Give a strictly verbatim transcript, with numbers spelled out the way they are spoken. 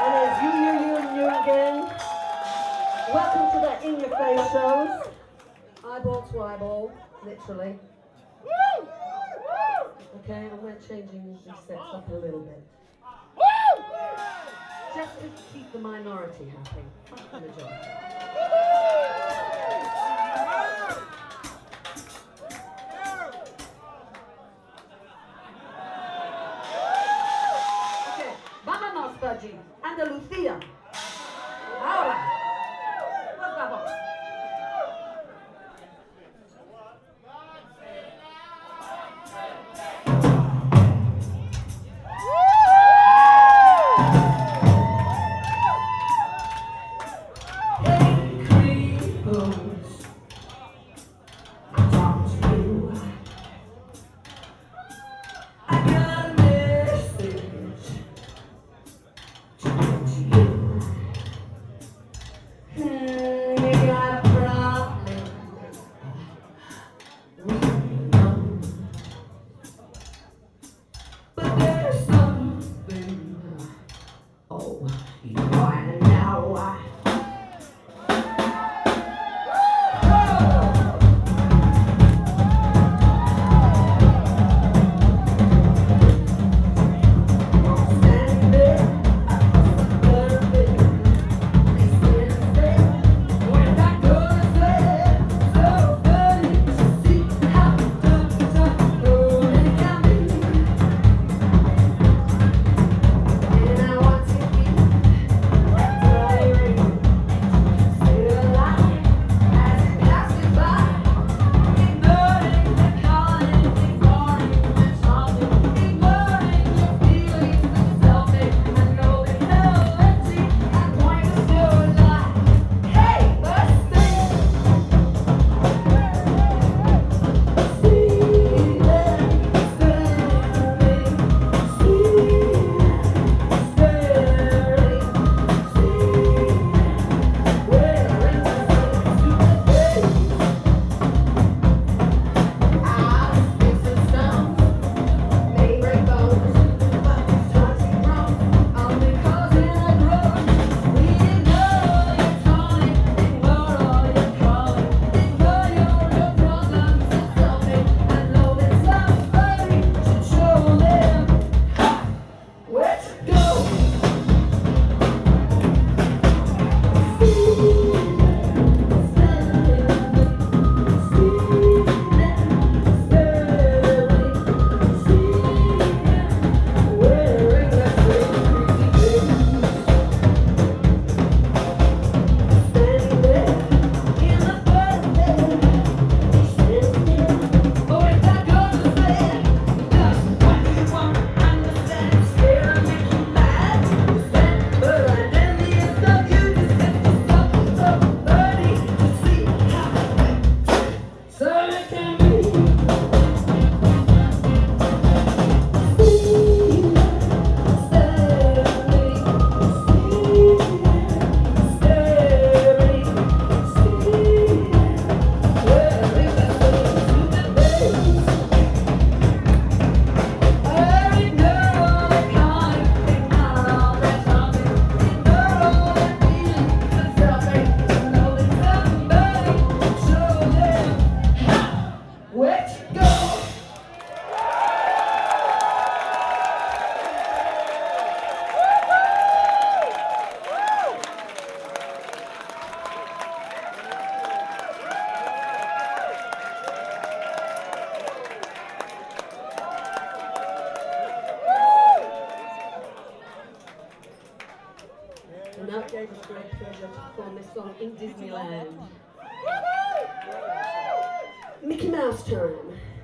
And it's you, you, you, and you again. Welcome to the In Your Face shows. Eyeball to eyeball, literally. Okay, and we're changing these sets up a little bit. Just to keep the minority happy. Fuck the majority. Okay, vámonos, Fudgy. Andalucía. Ahora. Por favor. And that gave us great pleasure to perform this song in Disneyland. Mickey Mouse time.